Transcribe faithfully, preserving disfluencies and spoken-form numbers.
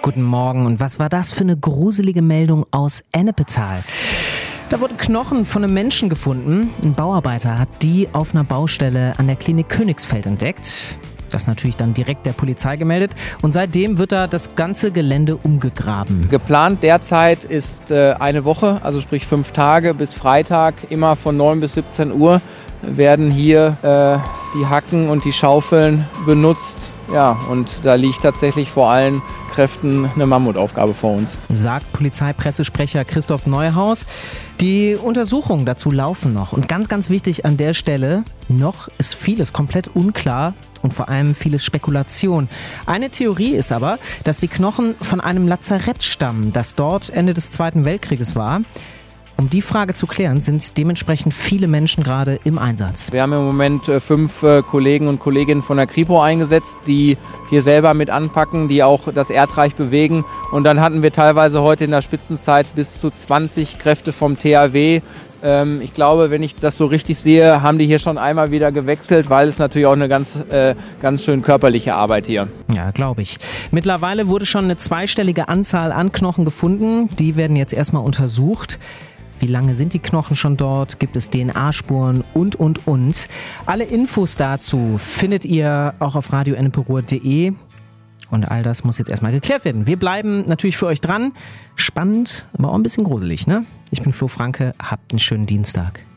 Guten Morgen. Und was war das für eine gruselige Meldung aus Ennepetal? Da wurden Knochen von einem Menschen gefunden. Ein Bauarbeiter hat die auf einer Baustelle an der Klinik Königsfeld entdeckt. Das natürlich dann direkt der Polizei gemeldet. Und seitdem wird da das ganze Gelände umgegraben. Geplant derzeit ist äh, eine Woche, also sprich fünf Tage bis Freitag, immer von neun bis siebzehn Uhr werden hier äh, die Hacken und die Schaufeln benutzt. Ja, und da liegt tatsächlich vor allen Kräften eine Mammutaufgabe vor uns. Sagt Polizeipressesprecher Christoph Neuhaus. Die Untersuchungen dazu laufen noch. Und ganz, ganz wichtig an der Stelle, noch ist vieles komplett unklar und vor allem vieles Spekulation. Eine Theorie ist aber, dass die Knochen von einem Lazarett stammen, das dort Ende des Zweiten Weltkrieges war. Um die Frage zu klären, sind dementsprechend viele Menschen gerade im Einsatz. Wir haben im Moment äh, fünf äh, Kollegen und Kolleginnen von der Kripo eingesetzt, die hier selber mit anpacken, die auch das Erdreich bewegen. Und dann hatten wir teilweise heute in der Spitzenzeit bis zu zwanzig Kräfte vom T H W. Ähm, ich glaube, wenn ich das so richtig sehe, haben die hier schon einmal wieder gewechselt, weil es natürlich auch eine ganz, äh, ganz schön körperliche Arbeit hier. Ja, glaube ich. Mittlerweile wurde schon eine zweistellige Anzahl an Knochen gefunden. Die werden jetzt erstmal untersucht. Wie lange sind die Knochen schon dort? Gibt es D N A-Spuren? Und, und, und. Alle Infos dazu findet ihr auch auf radio ennepe ruhr punkt de. Und all das muss jetzt erstmal geklärt werden. Wir bleiben natürlich für euch dran. Spannend, aber auch ein bisschen gruselig, ne? Ich bin Flo Franke. Habt einen schönen Dienstag.